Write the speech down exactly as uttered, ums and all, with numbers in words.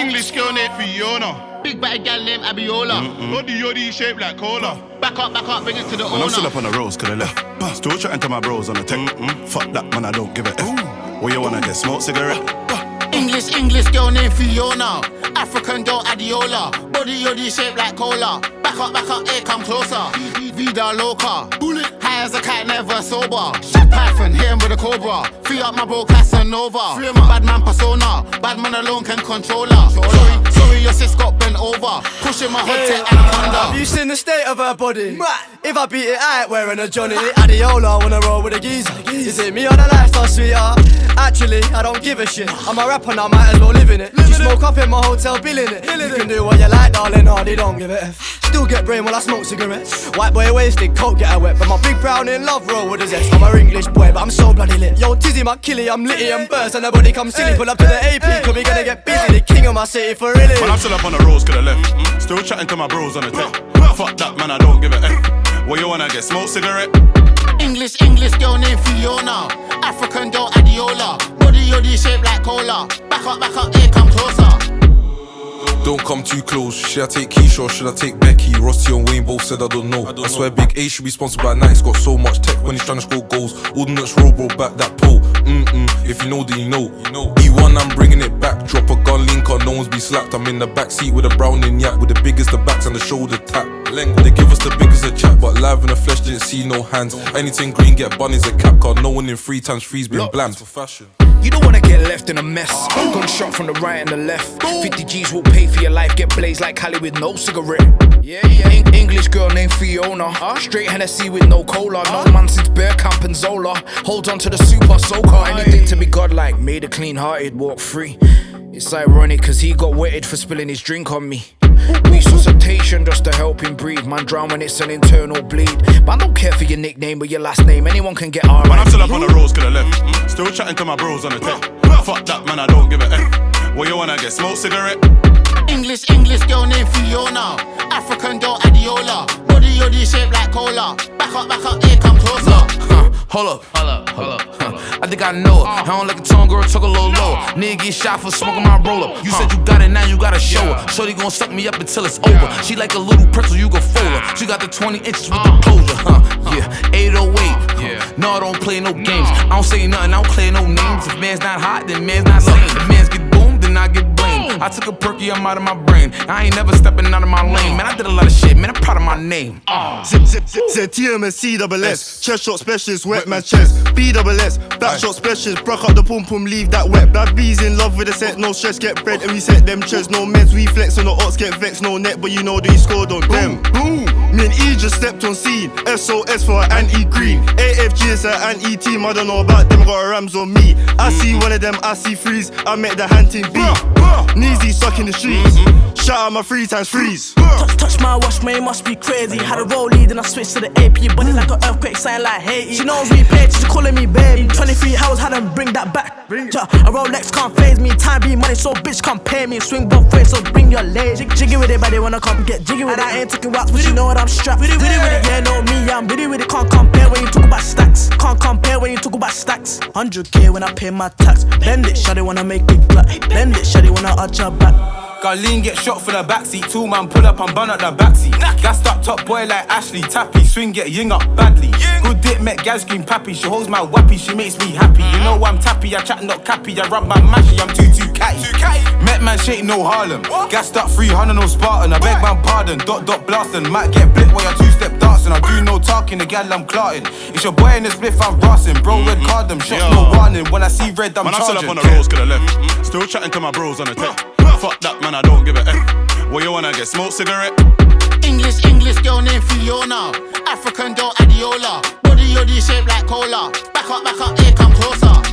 English girl named Fiona. Big batty gal named Abiola. Body yoddy shaped like cola. Back up, back up, bring it to the Man, owner. I'm still up on the roads, could I left. Still chatting to my bros on the tech. Fuck that, man, I don't give a F. Where you wanna get smoked cigarette? English, English girl named Fiona. African girl Adiola. Body yoddy shaped like cola. Back up, back up, here come closer. Vida loca. Bullet. High as a cat, never sober. Python, hit him with a cobra. Free up my bro Casanova. Free my bad man persona. Bad man alone can control her. Sorry, sorry, your sis got bent over. Pushing my hot tech anaconda. Have you seen the state of her body? If I beat it, I ain't wearing a Johnny. Adiola, wanna roll with a geezer. Is it me or the lifestyle, sweetheart? Actually, I don't give a shit. I'm a rapper now, might as well live in it. You smoke up in my hotel, bill in it. You can do what you like, darling, hardy don't give a F. Still get brain while I smoke cigarettes. White boy wasted, coke get her wet. But my big brown in love roll with a zest. I'm a English boy, but I'm so bloody lit. Yo, Tizzy, my killie, I'm litty and burst. And nobody come silly, pull up to the A P. Cause we gonna get busy, the king of my city for really. Man, I'm still up on the roads, could I left. Still chatting to my bros on the tech. Fuck that, man, I don't give a F. Where you wanna get smoked cigarette? English, English girl named Fiona. African girl Adiola. Body yoddy shaped like cola. Back up, back up, here come closer. Don't come too close. Should I take Keisha or should I take Becky? Rossi and Wayne both said I don't know. I, don't I swear know. Big A should be sponsored by Nike's got so much tech when he's trying to score goals. Ordnance roll, bro, back that pole. Mm-mm, if you know, then you know. you know. E one, I'm bringing it back. Drop a gun link on, no one's be slapped. I'm in the back seat with a Browning yak. With the biggest the backs and the shoulder tap. Length, they give us the biggest a chat. But live in the flesh, didn't see no hands. Anything green, get bunnies a cap card. No one in three times three's been blammed for fashion. You don't wanna get left in a mess. Gun shot from the right and the left. fifty G's will pay for your life. Get blazed like Cali with no cigarette. Yeah, yeah. En- English girl named Fiona. Huh? Straight Hennessy with no cola. No man since Bear Camp and Zola. Hold on to the super soaker. Anything to be godlike. Made a clean hearted walk free. It's ironic cause he got wetted for spilling his drink on me. Resuscitation just to help him breathe. Man drown when it's an internal bleed. But I don't care for your nickname or your last name. Anyone can get R. Man, I'm still up on the roads, could I left. Still chatting to my bros on the tech. Fuck that, man, I don't give a F. Where you wanna get smoked cigarette? English, English girl named Fiona. African girl Adiola. Body yoddy shaped like cola. Back up, back up, here come closer. Huh, hold up, hold up, hold up. Huh. I think I know it. I don't like a tongue girl, talk a little low. Nigga get shot for smoking my roll up. You said you got it, now you gotta show her. Shorty gon' suck me up until it's over. She like a little pretzel, you gon' fold her. She got the twenty inches with the closure, huh? Yeah, eight oh eight. Huh. No, I don't play no games. I don't say nothing, I don't play no names. If man's not hot, then man's not lame. If man's get boomed, then I get blamed. I took a perky, I'm out of my brain. I ain't never stepping out of my lane. Man, I did a lot of shit, man, I'm proud of my name. Zip, zip, zip, Z T M and C double S. Chest shot specialist, wet man chest. B double S, back shot specialist. Broke up the pum pum, leave that wet. Bad bees in love with a set, no stress, get bread. And we set them chest, no meds. We flex on the odds, get vexed, no net. But you know they scored on them. Boom. Me and E just stepped on scene. S O S for an anti-green. A F G is an anti-team. I don't know about them, got a Rams on me. I see one of them, I see freeze. I met the hunting B. Kneesy stuck in the streets. Shout out my three times freeze. Touch, touch my watch, man, it must be crazy. Had a roll lead, then I switched to the A P. Body like an earthquake, sign like Haiti. She knows me, paid, she's calling me baby. twenty-three hours, had them bring that back. Ja, a Rolex can't phase me. Time be money, so bitch can't pay me. Swing both ways, so bring your leg. Jig, jiggy with it, but they wanna come get jiggy with it. And I ain't taking rocks, but you know what I'm strapped. With it, with it, yeah, know me, I'm with it, with it. Can't compare when you talk about stacks. Can't compare when you talk about stacks. one hundred K when I pay my tax. Bend it, shawty wanna make it black. Bend it, shawty wanna arch her back. Garlene get shot for the backseat. Two man pull up and burn up the backseat. Gassed up top boy like Ashley Tappy. Swing get ying up badly. Good dick met gal scream pappy. She holds my wappy, she makes me happy. You know I'm tappy, I chat not cappy. I rub my mashy, I'm too too catty. Met man shake no Harlem. Gassed up three hundred no Spartan. I beg man pardon, dot dot blasting. Might get blit while you two step dancing. I do no talking, the gal I'm clarting. It's your boy in the spliff, I'm brassing. Bro red card them, shots no warning. When I see red, I'm man, charging. I'm still up on the roads, could I left. Still chatting to my bros on the tech. Fuck that, man, I don't give a F. Where you wanna get smoked cigarette? English, English girl named Fiona. African girl Adiola. Body yoddy shaped like cola. Back up, back up, here come closer.